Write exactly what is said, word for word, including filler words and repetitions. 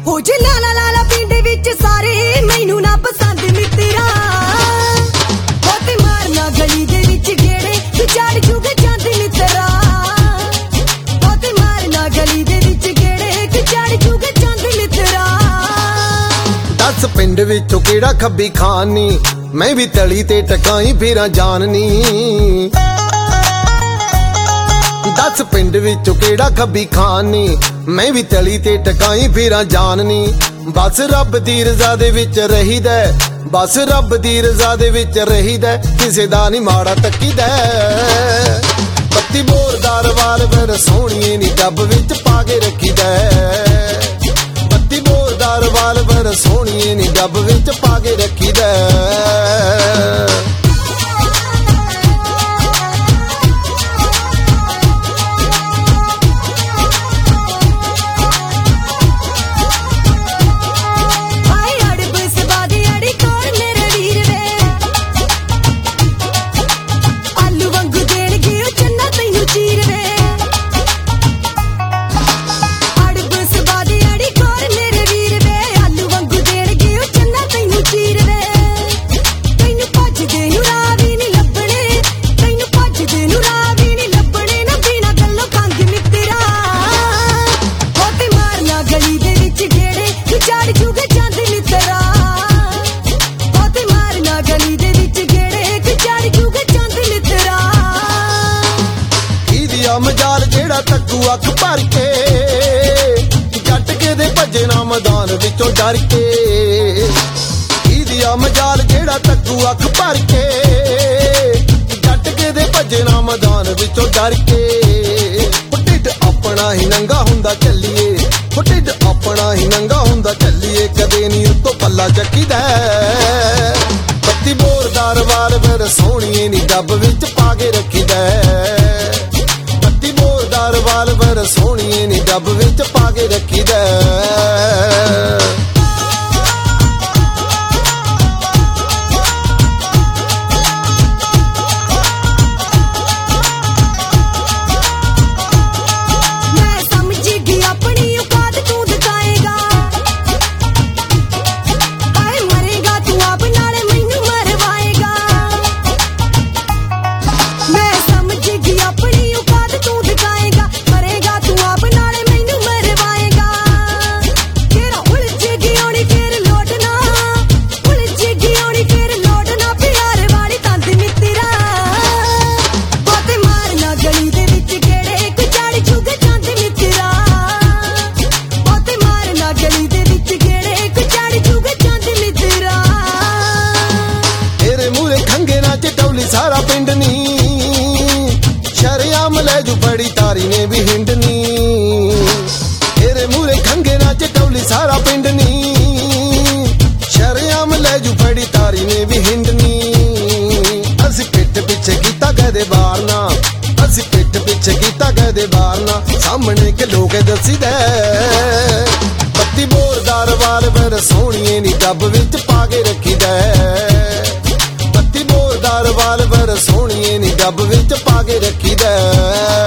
ਹੋ ਜੇ ਲਾਲਾ ਲਾਲਾ ਪਿੰਡ ਵਿੱਚ ਸਾਰੇ ਮੈਨੂੰ ਨਾ ਪਸੰਦ ਮਿੱਤਰਾ ਬਹੁਤੇ ਮਾਰਨਾ ਗਲੀ ਦੇ ਵਿੱਚ ਗੇੜੇ ਵਿਚਾਰ ਜੁਗ ਜਾਂਦੇ ਮਿੱਤਰਾ ਬਹੁਤੇ ਮਾਰਨਾ ਗਲੀ ਦੇ ਵਿੱਚ ਗੇੜੇ ਵਿਚਾਰ ਜੁਗ ਜਾਂਦੇ ਮਿੱਤਰਾ ਦਸ ਪਿੰਡ ਵਿੱਚੋਂ ਕਿਹੜਾ ਖੱਬੀ ਖਾਨ ਨੀ ਮੈਂ ਵੀ ਤਲੀ ਤੇ ਟਕਾਈ ਫੇਰਾਂ ਜਾਨ ਨੀ दस पिंड विचों केड़ा खब्बी खान नी मैं भी तली ते टकाई फिरां जान नी बस रब दी रज़ा दे विच रहीदा बस रब दी रज़ा दे विच रहीदा किसे दा नी माड़ा तकीदा पत्ती बोरदार वाल फिर सोहणीए नी डब विच पा के रखीदा पत्ती बोरदार वाल फिर सोहणीए नी डब विच पा के रखीदा मजाल जेड़ा तक्कू अख भर के जट के दे भजे ना मैदान विचों डर के ईदिया मजाल जेड़ा तक्कू अख भर के जट के दे भजे ना मैदान विचों डर के ढिड अपना ही नंगा हुंदा चलिए ढिड अपना ही नंगा हुंदा चलिए कदे नी उत्तों पल्ला चकीदा पत्ती बोरदार वाल फिर सोहणीए नी डब विच पा के रखीदा वाल फिर सोहणीए नी डब विच पा के रखीदा सारा पिंड नी शरियाम ले जू बड़ी तारी ने भी हिंडनी तेरे मूरे खंगे ना चटौली सारा पिंड नी शरियाम ले जू बड़ी तारी ने भी हिंडनी असी पिट पिछे कीता कदे बारना असी पिट पिछे कीता कदे बारना सामने के लोग दसी दे पत्ती बोरदार वाल फिर सोहणीए नी डब विच पा के रखी दे वाल फिर सोहणीए नी डब विच पा के रखीदा।